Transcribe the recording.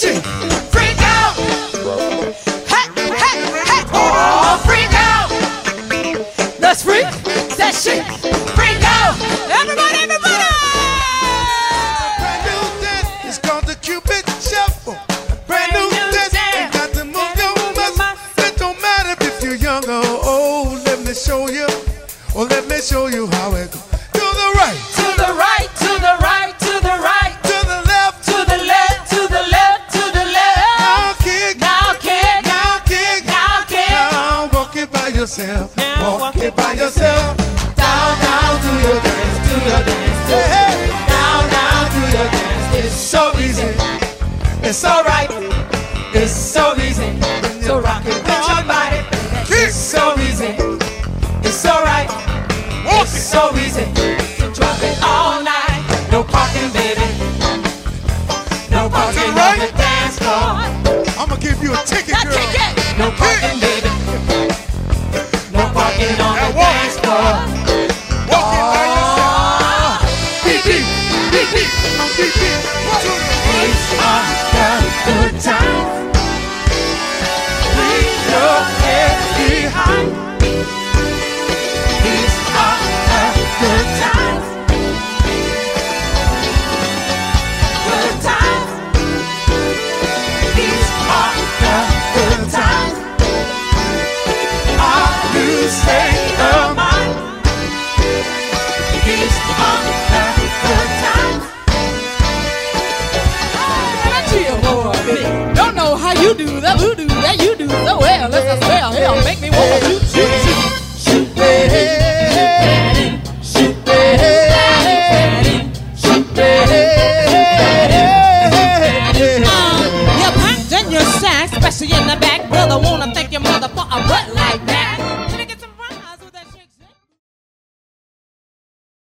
shake. Freak out. Hey, hey, hey. Oh, freak out. Let's freak that shit. Freak out. Everybody, everybody. Brand new dance. It's called the Cupid Shuffle. Brand new dance. You got to move your muscles. It don't matter if you're young or old. Let me show you. Or let me show you how it goes. To the right. To the right, to the right, to the right. To the left. To the left, to the left, to the left. Now kick. Now kick. Now kick. Now kick. Now walk it by yourself. Now Walk it by yourself. Down, down, do your dance, do your dance. Hey, hey. Down, down, do your dance. It's so easy. It's alright. It's so easy. So rock it with your body. It's so easy. It's alright. It's so easy. So drop it all night. No parking, baby. No parking on the dance floor. I'm gonna give you a ticket, girl. No parking, baby. No parking on the dance floor. Walk it by yourself. Beep, beep, beep, beep. Beep, beep. These are the good times. Leave your head behind. These are the good times. Good times. These are the good times. Are you staying of mind? These are the good times. Don't know how you do that, you do that, you do so well. Let's well, hell, make me want to shoot, shoot, shoot, shoot, your pants and your sacks, especially in the back, brother. Wanna thank your mother for a butt